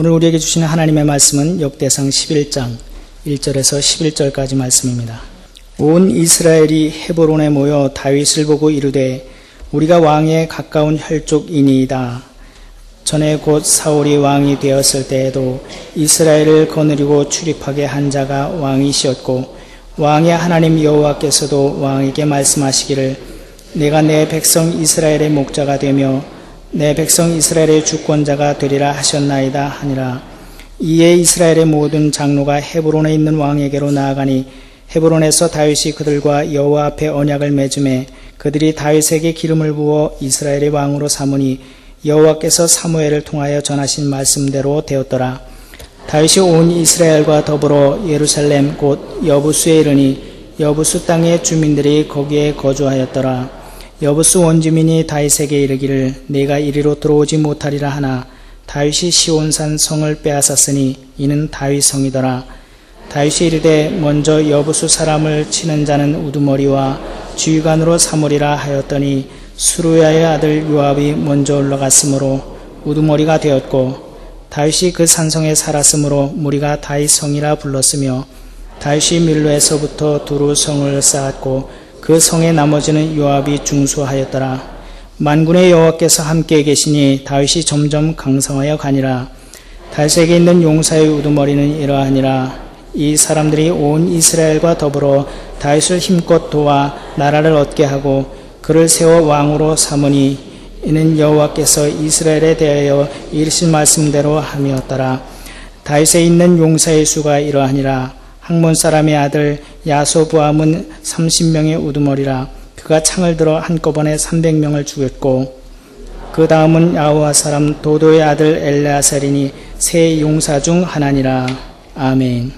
오늘 우리에게 주시는 하나님의 말씀은 역대상 11장 1절에서 11절까지 말씀입니다. 온 이스라엘이 헤브론에 모여 다윗을 보고 이르되 우리가 왕에 가까운 혈족이니이다. 전에 곧 사울이 왕이 되었을 때에도 이스라엘을 거느리고 출입하게 한 자가 왕이시었고 왕의 하나님 여호와께서도 왕에게 말씀하시기를 내가 내 백성 이스라엘의 목자가 되며 내 백성 이스라엘의 주권자가 되리라 하셨나이다 하니라. 이에 이스라엘의 모든 장로가 헤브론에 있는 왕에게로 나아가니 헤브론에서 다윗이 그들과 여호와 앞에 언약을 맺음에 그들이 다윗에게 기름을 부어 이스라엘의 왕으로 삼으니 여호와께서 사무엘을 통하여 전하신 말씀대로 되었더라. 다윗이 온 이스라엘과 더불어 예루살렘 곧 여부수에 이르니 여부수 땅의 주민들이 거기에 거주하였더라. 여부수 원주민이 다윗에게 이르기를 내가 이리로 들어오지 못하리라 하나 다윗이 시온산 성을 빼앗았으니 이는 다윗 성이더라. 다윗이 이르되 먼저 여부수 사람을 치는 자는 우두머리와 주의관으로 삼으리라 하였더니 수루야의 아들 요압이 먼저 올라갔으므로 우두머리가 되었고 다윗이 그 산성에 살았으므로 무리가 다윗 성이라 불렀으며 다윗이 밀로에서부터 두루 성을 쌓았고 그 성의 나머지는 요압이 중수하였더라. 만군의 여호와께서 함께 계시니 다윗이 점점 강성하여 가니라. 다윗에게 있는 용사의 우두머리는 이러하니라. 이 사람들이 온 이스라엘과 더불어 다윗을 힘껏 도와 나라를 얻게 하고 그를 세워 왕으로 삼으니 이는 여호와께서 이스라엘에 대하여 이르신 말씀대로 함이었더라. 다윗에 있는 용사의 수가 이러하니라. 학몬 사람의 아들 야소부암은 30명의 우두머리라. 그가 창을 들어 한꺼번에 300명을 죽였고 그 다음은 야호와 사람 도도의 아들 엘레아살이니 세 용사 중 하나니라. 아멘.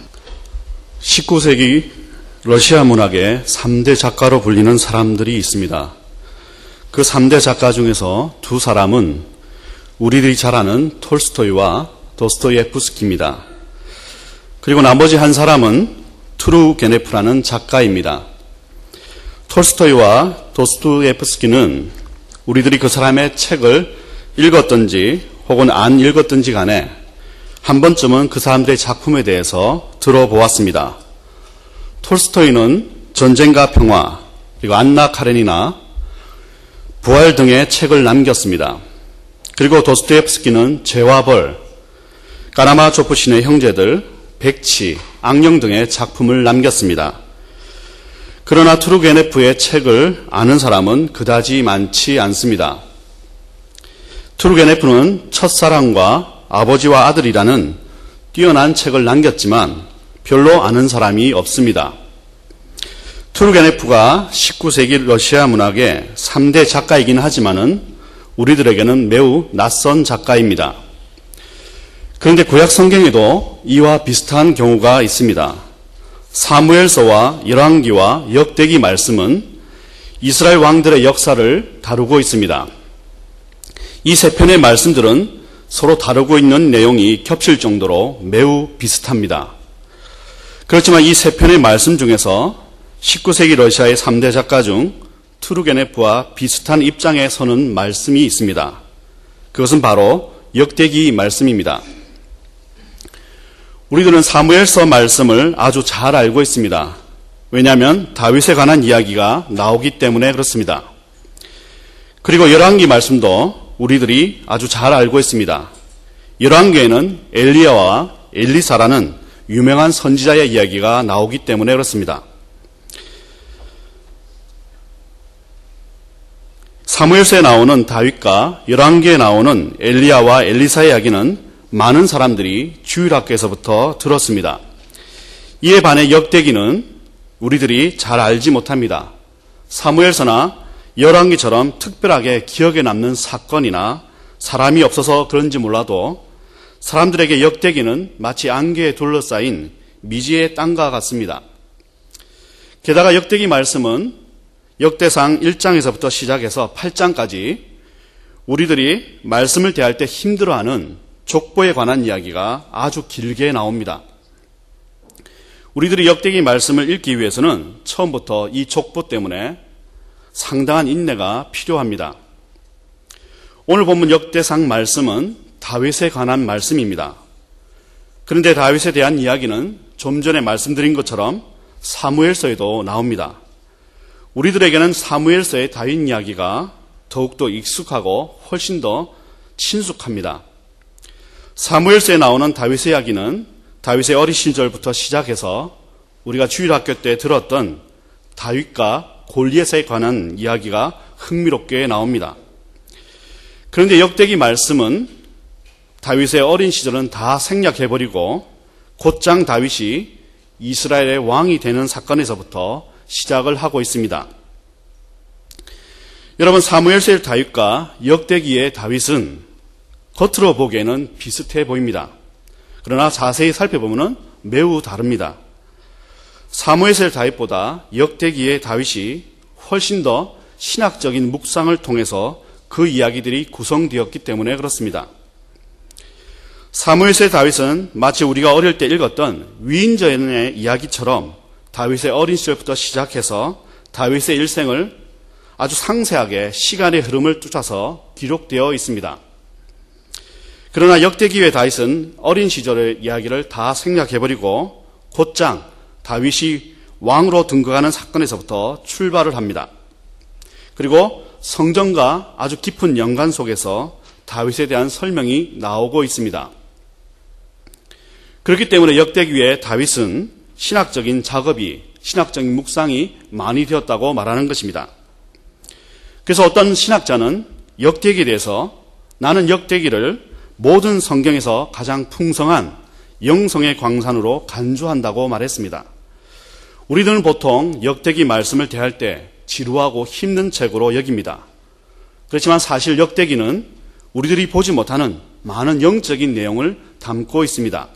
19세기 러시아 문학의 3대 작가로 불리는 사람들이 있습니다. 그 3대 작가 중에서 두 사람은 우리들이 잘 아는 톨스토이와 도스토예프스키입니다. 그리고 나머지 한 사람은 투르게네프라는 작가입니다. 톨스토이와 도스토예프스키는 우리들이 그 사람의 책을 읽었든지 혹은 안 읽었든지 간에 한 번쯤은 그 사람들의 작품에 대해서 들어보았습니다. 톨스토이는 전쟁과 평화, 그리고 안나 카레니나 부활 등의 책을 남겼습니다. 그리고 도스토예프스키는 죄와 벌, 까라마조프 신의 형제들, 백치, 악령 등의 작품을 남겼습니다. 그러나 투르게네프의 책을 아는 사람은 그다지 많지 않습니다. 투르게네프는 첫사랑과 아버지와 아들이라는 뛰어난 책을 남겼지만 별로 아는 사람이 없습니다. 투르게네프가 19세기 러시아 문학의 3대 작가이긴 하지만은 우리들에게는 매우 낯선 작가입니다. 그런데 구약 성경에도 이와 비슷한 경우가 있습니다. 사무엘서와 열왕기와 역대기 말씀은 이스라엘 왕들의 역사를 다루고 있습니다. 이 세 편의 말씀들은 서로 다루고 있는 내용이 겹칠 정도로 매우 비슷합니다. 그렇지만 이 세 편의 말씀 중에서 19세기 러시아의 3대 작가 중 투르게네프와 비슷한 입장에 서는 말씀이 있습니다. 그것은 바로 역대기 말씀입니다. 우리들은 사무엘서 말씀을 아주 잘 알고 있습니다. 왜냐하면 다윗에 관한 이야기가 나오기 때문에 그렇습니다. 그리고 열왕기 말씀도 우리들이 아주 잘 알고 있습니다. 열왕기에는 엘리야와 엘리사라는 유명한 선지자의 이야기가 나오기 때문에 그렇습니다. 사무엘서에 나오는 다윗과 열왕기에 나오는 엘리야와 엘리사의 이야기는 많은 사람들이 주일학교에서부터 들었습니다. 이에 반해 역대기는 우리들이 잘 알지 못합니다. 사무엘서나 열왕기처럼 특별하게 기억에 남는 사건이나 사람이 없어서 그런지 몰라도 사람들에게 역대기는 마치 안개에 둘러싸인 미지의 땅과 같습니다. 게다가 역대기 말씀은 역대상 1장에서부터 시작해서 8장까지 우리들이 말씀을 대할 때 힘들어하는 족보에 관한 이야기가 아주 길게 나옵니다. 우리들이 역대기 말씀을 읽기 위해서는 처음부터 이 족보 때문에 상당한 인내가 필요합니다. 오늘 본문 역대상 말씀은 다윗에 관한 말씀입니다. 그런데 다윗에 대한 이야기는 좀 전에 말씀드린 것처럼 사무엘서에도 나옵니다. 우리들에게는 사무엘서의 다윗 이야기가 더욱더 익숙하고 훨씬 더 친숙합니다. 사무엘서에 나오는 다윗의 이야기는 다윗의 어린 시절부터 시작해서 우리가 주일학교 때 들었던 다윗과 골리앗에 관한 이야기가 흥미롭게 나옵니다. 그런데 역대기 말씀은 다윗의 어린 시절은 다 생략해버리고 곧장 다윗이 이스라엘의 왕이 되는 사건에서부터 시작을 하고 있습니다. 여러분, 사무엘서의 다윗과 역대기의 다윗은 겉으로 보기에는 비슷해 보입니다. 그러나 자세히 살펴보면 매우 다릅니다. 사무엘서의 다윗보다 역대기의 다윗이 훨씬 더 신학적인 묵상을 통해서 그 이야기들이 구성되었기 때문에 그렇습니다. 사무엘서의 다윗은 마치 우리가 어릴 때 읽었던 위인전의 이야기처럼 다윗의 어린 시절부터 시작해서 다윗의 일생을 아주 상세하게 시간의 흐름을 쫓아서 기록되어 있습니다. 그러나 역대기의 다윗은 어린 시절의 이야기를 다 생략해버리고 곧장 다윗이 왕으로 등극하는 사건에서부터 출발을 합니다. 그리고 성전과 아주 깊은 연관 속에서 다윗에 대한 설명이 나오고 있습니다. 그렇기 때문에 역대기의 다윗은 신학적인 작업이, 신학적인 묵상이 많이 되었다고 말하는 것입니다. 그래서 어떤 신학자는 역대기에 대해서 나는 역대기를 모든 성경에서 가장 풍성한 영성의 광산으로 간주한다고 말했습니다. 우리들은 보통 역대기 말씀을 대할 때 지루하고 힘든 책으로 여깁니다. 그렇지만 사실 역대기는 우리들이 보지 못하는 많은 영적인 내용을 담고 있습니다.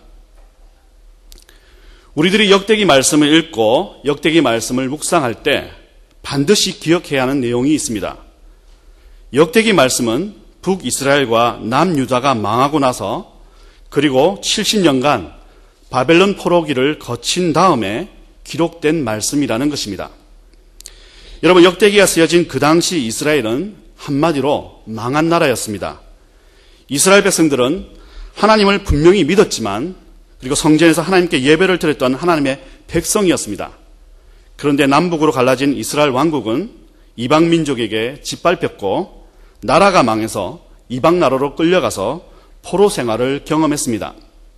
우리들이 역대기 말씀을 읽고 역대기 말씀을 묵상할 때 반드시 기억해야 하는 내용이 있습니다. 역대기 말씀은 북이스라엘과 남유다가 망하고 나서 그리고 70년간 바벨론 포로기를 거친 다음에 기록된 말씀이라는 것입니다. 여러분, 역대기가 쓰여진 그 당시 이스라엘은 한마디로 망한 나라였습니다. 이스라엘 백성들은 하나님을 분명히 믿었지만 그리고 성전에서 하나님께 예배를 드렸던 하나님의 백성이었습니다. 그런데 남북으로 갈라진 이스라엘 왕국은 이방 민족에게 짓밟혔고 나라가 망해서 이방 나라로 끌려가서 포로 생활을 경험했습니다.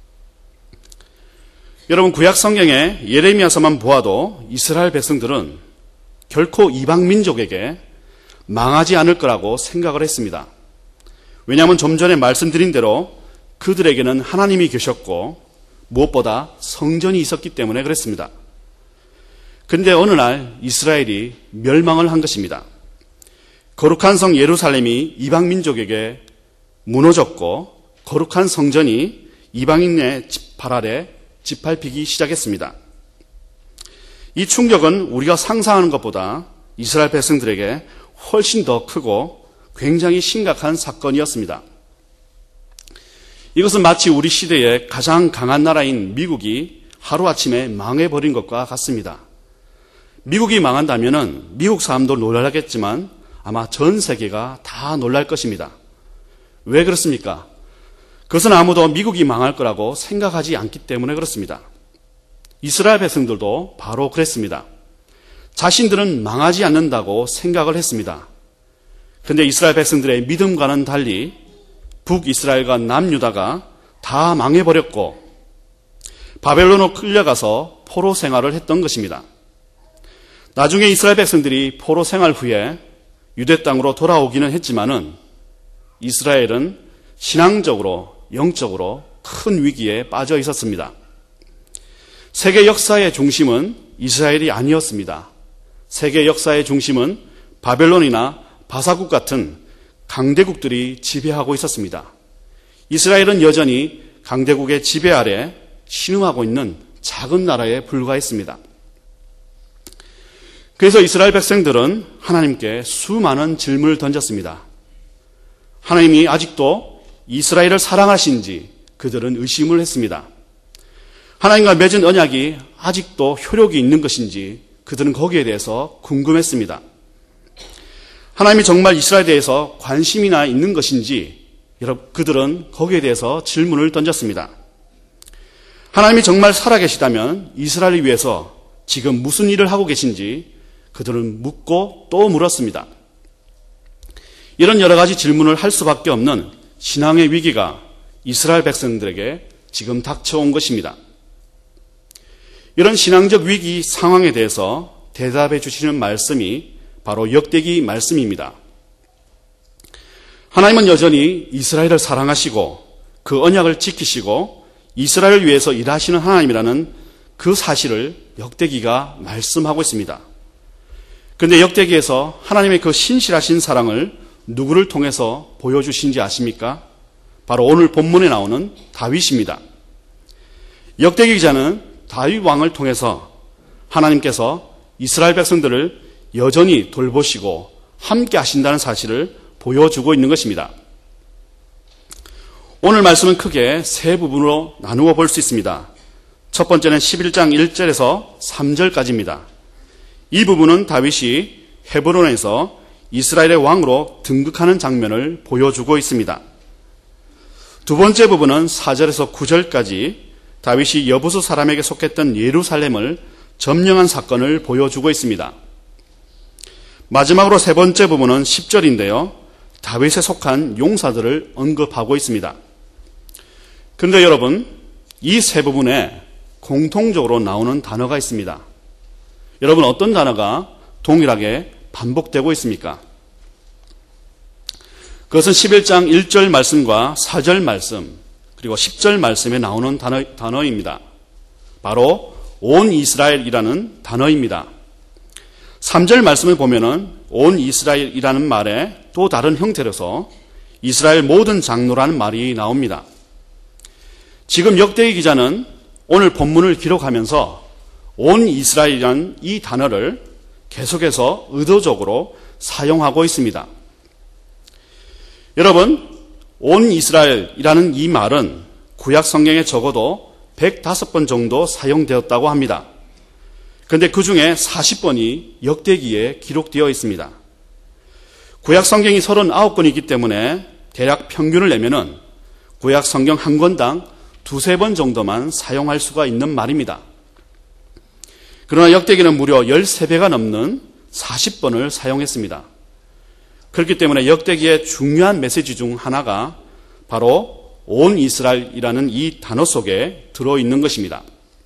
여러분, 구약 성경의 예레미야서만 보아도 이스라엘 백성들은 결코 이방 민족에게 망하지 않을 거라고 생각을 했습니다. 왜냐하면 좀 전에 말씀드린 대로 그들에게는 하나님이 계셨고 무엇보다 성전이 있었기 때문에 그랬습니다. 그런데 어느 날 이스라엘이 멸망을 한 것입니다. 거룩한 성 예루살렘이 이방 민족에게 무너졌고 거룩한 성전이 이방인의 발 아래 짓밟히기 시작했습니다. 이 충격은 우리가 상상하는 것보다 이스라엘 백성들에게 훨씬 더 크고 굉장히 심각한 사건이었습니다. 이것은 마치 우리 시대의 가장 강한 나라인 미국이 하루아침에 망해버린 것과 같습니다. 미국이 망한다면 미국 사람도 놀라겠지만 아마 전 세계가 다 놀랄 것입니다. 왜 그렇습니까? 그것은 아무도 미국이 망할 거라고 생각하지 않기 때문에 그렇습니다. 이스라엘 백성들도 바로 그랬습니다. 자신들은 망하지 않는다고 생각을 했습니다. 그런데 이스라엘 백성들의 믿음과는 달리 북이스라엘과 남유다가 다 망해버렸고 바벨론으로 끌려가서 포로 생활을 했던 것입니다. 나중에 이스라엘 백성들이 포로 생활 후에 유대 땅으로 돌아오기는 했지만은 이스라엘은 신앙적으로, 영적으로 큰 위기에 빠져 있었습니다. 세계 역사의 중심은 이스라엘이 아니었습니다. 세계 역사의 중심은 바벨론이나 바사국 같은 강대국들이 지배하고 있었습니다. 이스라엘은 여전히 강대국의 지배 아래 신음하고 있는 작은 나라에 불과했습니다. 그래서 이스라엘 백성들은 하나님께 수많은 질문을 던졌습니다. 하나님이 아직도 이스라엘을 사랑하신지 그들은 의심을 했습니다. 하나님과 맺은 언약이 아직도 효력이 있는 것인지 그들은 거기에 대해서 궁금했습니다. 하나님이 정말 이스라엘에 대해서 관심이나 있는 것인지 그들은 거기에 대해서 질문을 던졌습니다. 하나님이 정말 살아계시다면 이스라엘을 위해서 지금 무슨 일을 하고 계신지 그들은 묻고 또 물었습니다. 이런 여러 가지 질문을 할 수밖에 없는 신앙의 위기가 이스라엘 백성들에게 지금 닥쳐온 것입니다. 이런 신앙적 위기 상황에 대해서 대답해 주시는 말씀이 바로 역대기 말씀입니다. 하나님은 여전히 이스라엘을 사랑하시고 그 언약을 지키시고 이스라엘을 위해서 일하시는 하나님이라는 그 사실을 역대기가 말씀하고 있습니다. 그런데 역대기에서 하나님의 그 신실하신 사랑을 누구를 통해서 보여주신지 아십니까? 바로 오늘 본문에 나오는 다윗입니다. 역대기 기자는 다윗 왕을 통해서 하나님께서 이스라엘 백성들을 여전히 돌보시고 함께 하신다는 사실을 보여주고 있는 것입니다. 오늘 말씀은 크게 세 부분으로 나누어 볼 수 있습니다. 첫 번째는 11장 1절에서 3절까지입니다. 이 부분은 다윗이 헤브론에서 이스라엘의 왕으로 등극하는 장면을 보여주고 있습니다. 두 번째 부분은 4절에서 9절까지 다윗이 여부수 사람에게 속했던 예루살렘을 점령한 사건을 보여주고 있습니다. 마지막으로 세 번째 부분은 10절인데요. 다윗에 속한 용사들을 언급하고 있습니다. 그런데 여러분, 이 세 부분에 공통적으로 나오는 단어가 있습니다. 여러분, 어떤 단어가 동일하게 반복되고 있습니까? 그것은 11장 1절 말씀과 4절 말씀, 그리고 10절 말씀에 나오는 단어입니다. 바로 온 이스라엘이라는 단어입니다. 3절 말씀을 보면은 온 이스라엘이라는 말에 또 다른 형태로서 이스라엘 모든 장로라는 말이 나옵니다. 지금 역대기 기자는 오늘 본문을 기록하면서 온 이스라엘이라는 이 단어를 계속해서 의도적으로 사용하고 있습니다. 여러분, 온 이스라엘이라는 이 말은 구약 성경에 적어도 105번 정도 사용되었다고 합니다. 그런데 그 중에 40번이 역대기에 기록되어 있습니다. 구약 성경이 39권이기 때문에 대략 평균을 내면은 구약 성경 한 권당 2-3번 정도만 사용할 수가 있는 말입니다. 그러나 역대기는 무려 13배가 넘는 40번을 사용했습니다. 그렇기 때문에 역대기의 중요한 메시지 중 하나가 바로 온 이스라엘이라는 이 단어 속에 들어있는 것입니다.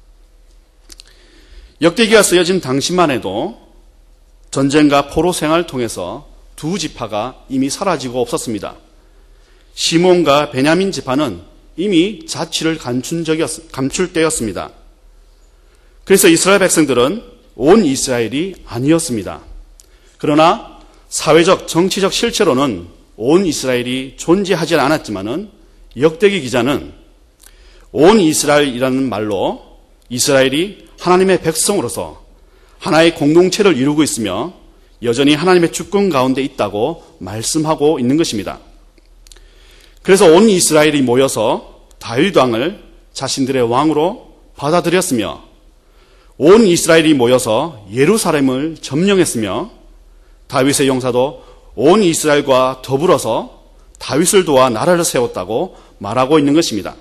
역대기가 쓰여진 당시만 해도 전쟁과 포로 생활을 통해서 두 지파가 이미 사라지고 없었습니다. 시몬과 베냐민 지파는 이미 자취를 감출 때였습니다. 그래서 이스라엘 백성들은 온 이스라엘이 아니었습니다. 그러나 사회적, 정치적 실체로는 온 이스라엘이 존재하지 않았지만은 역대기 기자는 온 이스라엘이라는 말로 이스라엘이 하나님의 백성으로서 하나의 공동체를 이루고 있으며 여전히 하나님의 주권 가운데 있다고 말씀하고 있는 것입니다. 그래서 온 이스라엘이 모여서 다윗 왕을 자신들의 왕으로 받아들였으며 온 이스라엘이 모여서 예루살렘을 점령했으며 다윗의 용사도 온 이스라엘과 더불어서 다윗을 도와 나라를 세웠다고 말하고 있는 것입니다.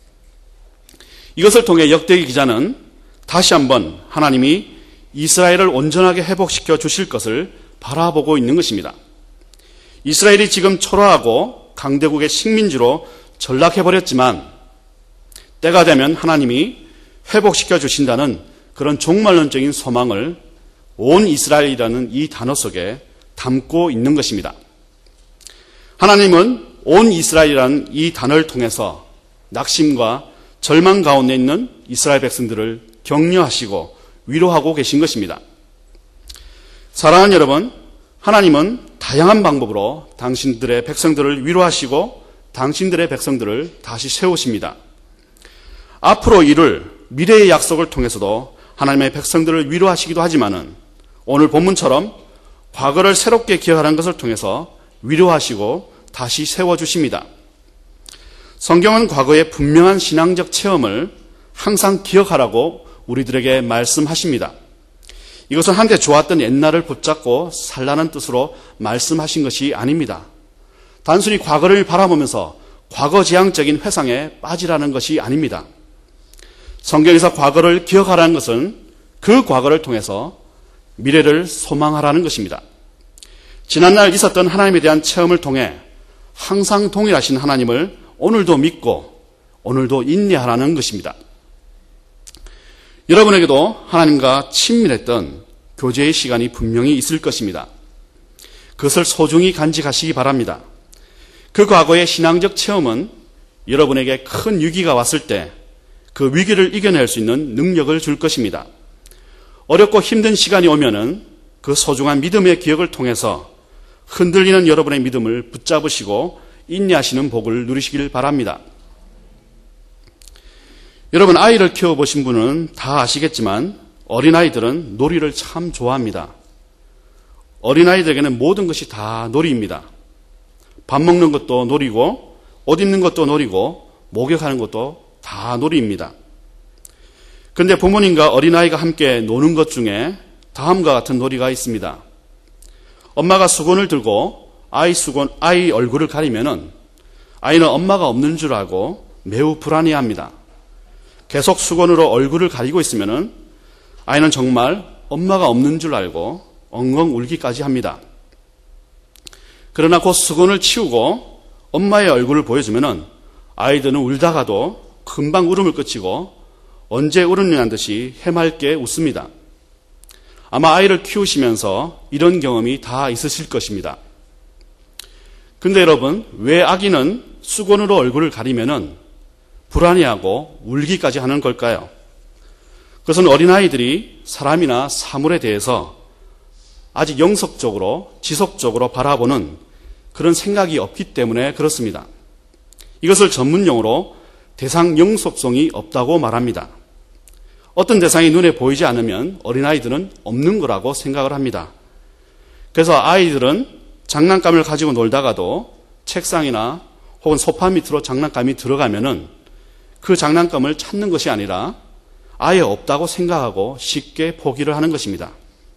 이것을 통해 역대기 기자는 다시 한번 하나님이 이스라엘을 온전하게 회복시켜 주실 것을 바라보고 있는 것입니다. 이스라엘이 지금 초라하고 강대국의 식민지로 전락해버렸지만 때가 되면 하나님이 회복시켜 주신다는 그런 종말론적인 소망을 온 이스라엘이라는 이 단어 속에 담고 있는 것입니다. 하나님은 온 이스라엘이라는 이 단어를 통해서 낙심과 절망 가운데 있는 이스라엘 백성들을 격려하시고 위로하고 계신 것입니다. 사랑하는 여러분, 하나님은 다양한 방법으로 당신들의 백성들을 위로하시고 당신들의 백성들을 다시 세우십니다. 앞으로 이룰 미래의 약속을 통해서도 하나님의 백성들을 위로하시기도 하지만은 오늘 본문처럼 과거를 새롭게 기억하는 것을 통해서 위로하시고 다시 세워주십니다. 성경은 과거의 분명한 신앙적 체험을 항상 기억하라고 우리들에게 말씀하십니다. 이것은 한때 좋았던 옛날을 붙잡고 살라는 뜻으로 말씀하신 것이 아닙니다. 단순히 과거를 바라보면서 과거지향적인 회상에 빠지라는 것이 아닙니다. 성경에서 과거를 기억하라는 것은 그 과거를 통해서 미래를 소망하라는 것입니다. 지난날 있었던 하나님에 대한 체험을 통해 항상 동일하신 하나님을 오늘도 믿고 오늘도 인내하라는 것입니다. 여러분에게도 하나님과 친밀했던 교제의 시간이 분명히 있을 것입니다. 그것을 소중히 간직하시기 바랍니다. 그 과거의 신앙적 체험은 여러분에게 큰 위기가 왔을 때 그 위기를 이겨낼 수 있는 능력을 줄 것입니다. 어렵고 힘든 시간이 오면은 그 소중한 믿음의 기억을 통해서 흔들리는 여러분의 믿음을 붙잡으시고 인내하시는 복을 누리시길 바랍니다. 여러분, 아이를 키워보신 분은 다 아시겠지만 어린아이들은 놀이를 참 좋아합니다. 어린아이들에게는 모든 것이 다 놀이입니다. 밥 먹는 것도 놀이고 옷 입는 것도 놀이고 목욕하는 것도 다 놀이입니다. 그런데 부모님과 어린아이가 함께 노는 것 중에 다음과 같은 놀이가 있습니다. 엄마가 수건을 들고 아이 얼굴을 가리면은 아이는 엄마가 없는 줄 알고 매우 불안해합니다. 계속 수건으로 얼굴을 가리고 있으면은 아이는 정말 엄마가 없는 줄 알고 엉엉 울기까지 합니다. 그러나 곧 수건을 치우고 엄마의 얼굴을 보여주면은 아이들은 울다가도 금방 울음을 그치고 언제 울었냐는 듯이 해맑게 웃습니다. 아마 아이를 키우시면서 이런 경험이 다 있으실 것입니다. 근데 여러분, 왜 아기는 수건으로 얼굴을 가리면은 불안해하고 울기까지 하는 걸까요? 그것은 어린아이들이 사람이나 사물에 대해서 아직 영속적으로, 지속적으로 바라보는 그런 생각이 없기 때문에 그렇습니다. 이것을 전문용어로 대상 영속성이 없다고 말합니다. 어떤 대상이 눈에 보이지 않으면 어린아이들은 없는 거라고 생각을 합니다. 그래서 아이들은 장난감을 가지고 놀다가도 책상이나 혹은 소파 밑으로 장난감이 들어가면은 그 장난감을 찾는 것이 아니라 아예 없다고 생각하고 쉽게 포기를 하는 것입니다.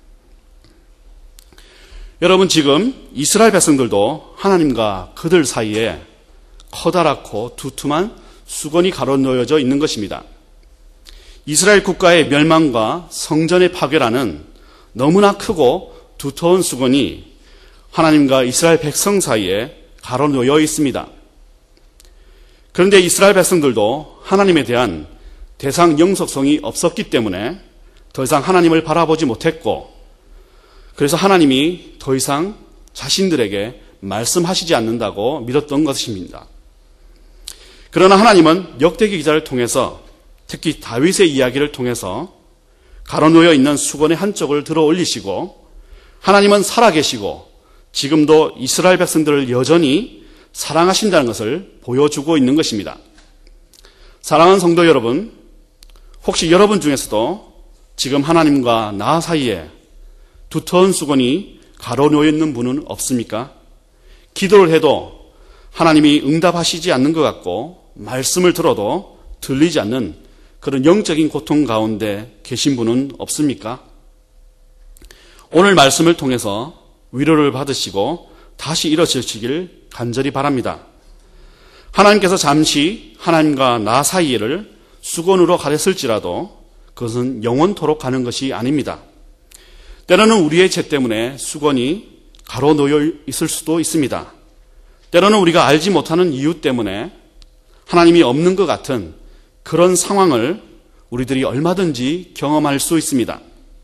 여러분, 지금 이스라엘 백성들도 하나님과 그들 사이에 커다랗고 두툼한 수건이 가로놓여져 있는 것입니다. 이스라엘 국가의 멸망과 성전의 파괴라는 너무나 크고 두터운 수건이 하나님과 이스라엘 백성 사이에 가로놓여 있습니다. 그런데 이스라엘 백성들도 하나님에 대한 대상 영속성이 없었기 때문에 더 이상 하나님을 바라보지 못했고, 그래서 하나님이 더 이상 자신들에게 말씀하시지 않는다고 믿었던 것입니다. 그러나 하나님은 역대기 기자를 통해서, 특히 다윗의 이야기를 통해서 가로놓여 있는 수건의 한쪽을 들어 올리시고, 하나님은 살아계시고 지금도 이스라엘 백성들을 여전히 사랑하신다는 것을 보여주고 있는 것입니다. 사랑하는 성도 여러분, 혹시 여러분 중에서도 지금 하나님과 나 사이에 두터운 수건이 가로놓여 있는 분은 없습니까? 기도를 해도 하나님이 응답하시지 않는 것 같고 말씀을 들어도 들리지 않는 그런 영적인 고통 가운데 계신 분은 없습니까? 오늘 말씀을 통해서 위로를 받으시고 다시 일어서시길 간절히 바랍니다. 하나님께서 잠시 하나님과 나 사이를 수건으로 가렸을지라도 그것은 영원토록 가는 것이 아닙니다. 때로는 우리의 죄 때문에 수건이 가로놓여 있을 수도 있습니다. 때로는 우리가 알지 못하는 이유 때문에 하나님이 없는 것 같은 그런 상황을 우리들이 얼마든지 경험할 수 있습니다.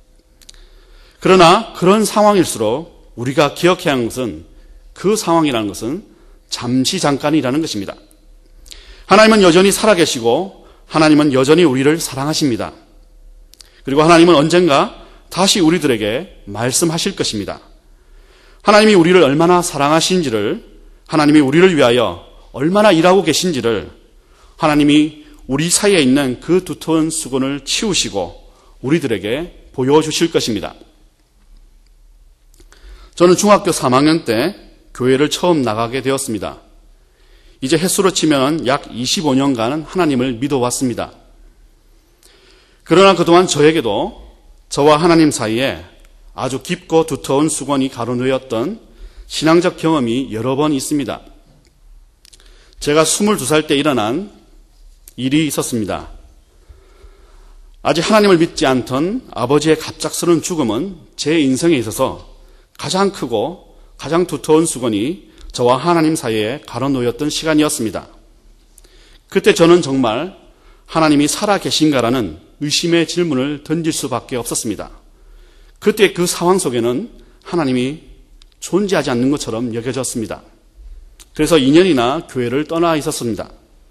그러나 그런 상황일수록 우리가 기억해야 하는 것은, 그 상황이라는 것은 잠시 잠깐이라는 것입니다. 하나님은 여전히 살아계시고 하나님은 여전히 우리를 사랑하십니다. 그리고 하나님은 언젠가 다시 우리들에게 말씀하실 것입니다. 하나님이 우리를 얼마나 사랑하신지를, 하나님이 우리를 위하여 얼마나 일하고 계신지를, 하나님이 우리 사이에 있는 그 두터운 수건을 치우시고 우리들에게 보여주실 것입니다. 저는 중학교 3학년 때 교회를 처음 나가게 되었습니다. 이제 횟수로 치면 약 25년간 하나님을 믿어왔습니다. 그러나 그동안 저에게도 저와 하나님 사이에 아주 깊고 두터운 수건이 가로놓였던 신앙적 경험이 여러 번 있습니다. 제가 22살 때 일어난 일이 있었습니다. 아직 하나님을 믿지 않던 아버지의 갑작스러운 죽음은 제 인생에 있어서 가장 크고 가장 두터운 수건이 저와 하나님 사이에 가로놓였던 시간이었습니다. 그때 저는 정말 하나님이 살아 계신가라는 의심의 질문을 던질 수밖에 없었습니다. 그때 그 상황 속에는 하나님이 존재하지 않는 것처럼 여겨졌습니다. 그래서 2년이나 교회를 떠나 있었습니다.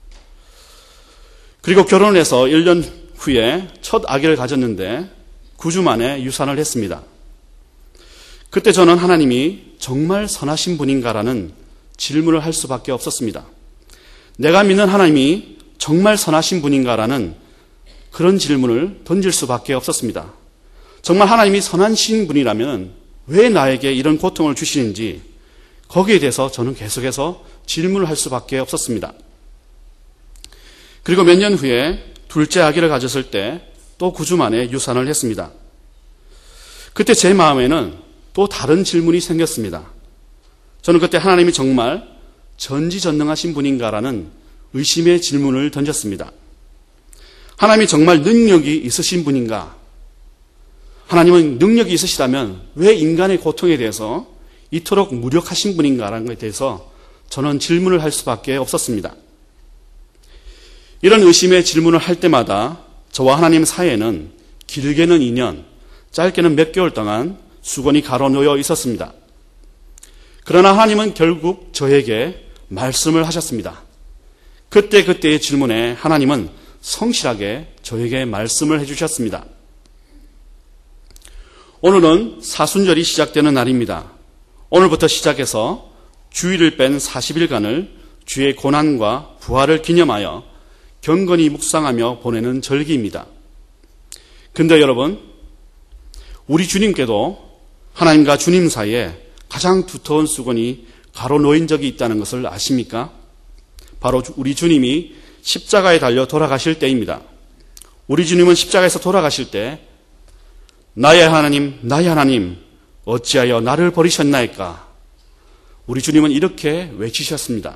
그리고 결혼해서 1년 후에 첫 아기를 가졌는데 9주 만에 유산을 했습니다. 그때 저는 하나님이 정말 선하신 분인가라는 질문을 할 수밖에 없었습니다. 내가 믿는 하나님이 정말 선하신 분인가라는 그런 질문을 던질 수밖에 없었습니다. 정말 하나님이 선하신 분이라면 왜 나에게 이런 고통을 주시는지 거기에 대해서 저는 계속해서 질문을 할 수밖에 없었습니다. 그리고 몇 년 후에 둘째 아기를 가졌을 때 또 9주 만에 유산을 했습니다. 그때 제 마음에는 또 다른 질문이 생겼습니다. 저는 그때 하나님이 정말 전지전능하신 분인가라는 의심의 질문을 던졌습니다. 하나님이 정말 능력이 있으신 분인가? 하나님은 능력이 있으시다면 왜 인간의 고통에 대해서 이토록 무력하신 분인가라는 것에 대해서 저는 질문을 할 수밖에 없었습니다. 이런 의심의 질문을 할 때마다 저와 하나님 사이에는 길게는 2년, 짧게는 몇 개월 동안 수건이 가로놓여 있었습니다. 그러나 하나님은 결국 저에게 말씀을 하셨습니다. 그때의 질문에 하나님은 성실하게 저에게 말씀을 해주셨습니다. 오늘은 사순절이 시작되는 날입니다. 오늘부터 시작해서 주일을 뺀 40일간을 주의 고난과 부활을 기념하여 경건히 묵상하며 보내는 절기입니다. 근데 여러분, 우리 주님께도 하나님과 주님 사이에 가장 두터운 수건이 가로놓인 적이 있다는 것을 아십니까? 바로 우리 주님이 십자가에 달려 돌아가실 때입니다. 우리 주님은 십자가에서 돌아가실 때 나의 하나님, 어찌하여 나를 버리셨나이까? 우리 주님은 이렇게 외치셨습니다.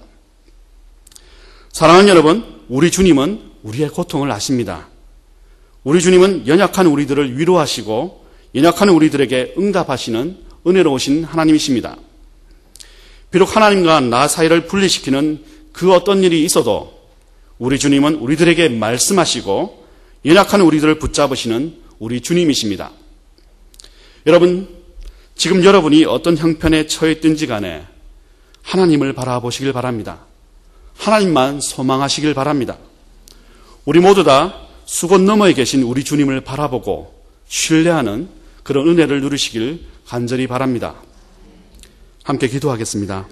사랑하는 여러분, 우리 주님은 우리의 고통을 아십니다. 우리 주님은 연약한 우리들을 위로하시고 연약한 우리들에게 응답하시는 은혜로우신 하나님이십니다. 비록 하나님과 나 사이를 분리시키는 그 어떤 일이 있어도 우리 주님은 우리들에게 말씀하시고 연약한 우리들을 붙잡으시는 우리 주님이십니다. 여러분, 지금 여러분이 어떤 형편에 처해 있든지 간에 하나님을 바라보시길 바랍니다. 하나님만 소망하시길 바랍니다. 우리 모두 다 수건 너머에 계신 우리 주님을 바라보고 신뢰하는 그런 은혜를 누리시길 간절히 바랍니다. 함께 기도하겠습니다.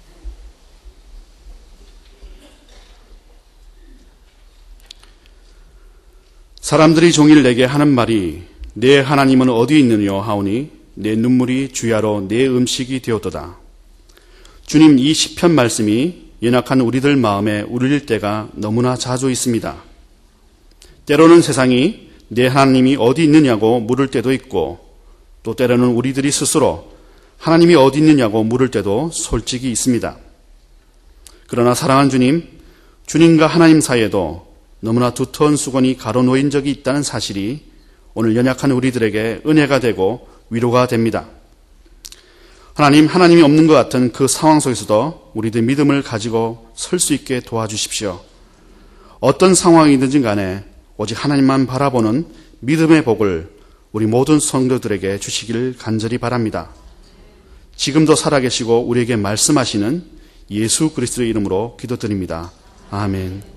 사람들이 종일 내게 하는 말이 내 하나님은 어디 있느냐 하오니 내 눈물이 주야로 내 음식이 되었도다. 주님, 이 시편 말씀이 연약한 우리들 마음에 울릴 때가 너무나 자주 있습니다. 때로는 세상이 내 하나님이 어디 있느냐고 물을 때도 있고 또 때로는 우리들이 스스로 하나님이 어디 있느냐고 물을 때도 솔직히 있습니다. 그러나 사랑하는 주님, 주님과 하나님 사이에도 너무나 두터운 수건이 가로놓인 적이 있다는 사실이 오늘 연약한 우리들에게 은혜가 되고 위로가 됩니다. 하나님이 없는 것 같은 그 상황 속에서도 우리들 믿음을 가지고 설 수 있게 도와주십시오. 어떤 상황이든지 간에 오직 하나님만 바라보는 믿음의 복을 우리 모든 성도들에게 주시기를 간절히 바랍니다. 지금도 살아계시고 우리에게 말씀하시는 예수 그리스도의 이름으로 기도드립니다. 아멘.